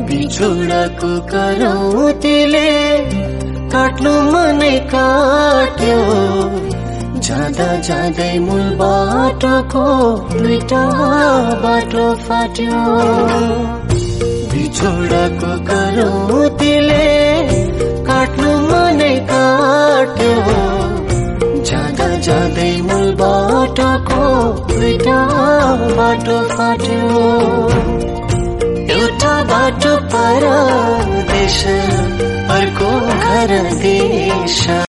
बिछोडको करौतीले काट्नु मनै काट्यो जाँदा जाँदै मूल बाटोको दुईटा बाटो फाट्यो बिछोडको करौतीले काट्नु मनै काट्यो जाँदा जाँदै मूल बाटोको दुईटा बाटो फाट्यो एउटा बाटो परदेश अर्को घर देश